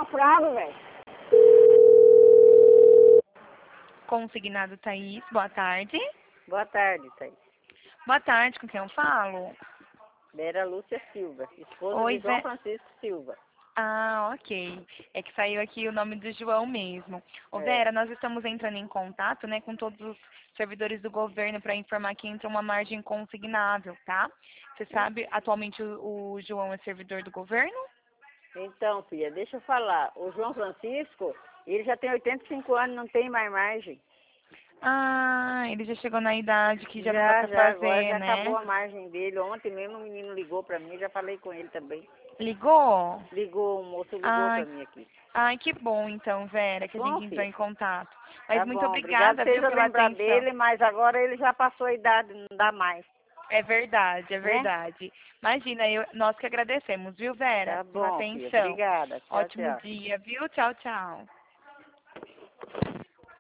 frango, velho. Consignado Thaís, boa tarde. Boa tarde, Thaís. Boa tarde, com quem eu falo? Vera Lúcia Silva, esposa Oi, de João Francisco Silva. Ah, ok. É que saiu aqui o nome do João mesmo. Ô, É. Vera, nós estamos entrando em contato, né, com todos os servidores do governo para informar que entra uma margem consignável, tá? Você sabe, atualmente o João é servidor do governo? Então, filha, deixa eu falar. O João Francisco, ele já tem 85 anos, não tem mais margem. Ah, ele já chegou na idade que já não dá pra Agora fazer, já né? acabou a margem dele. Ontem mesmo o menino ligou pra mim, já falei com ele também. Ligou? Ligou, o moço ligou pra Ai, mim aqui. ai, que bom então, Tá Vera, que a bom, gente entrou filha? em contato. Mas Tá muito bom, obrigado obrigada, por viu, vocês pela lembrar atenção. dele, mas agora ele já passou a idade, não dá mais, É verdade, é né? verdade. Imagina, nós que agradecemos, viu, Vera, Tá pela bom, filha, atenção. obrigada. Tchau, Ótimo tchau. dia, viu? Tchau, tchau.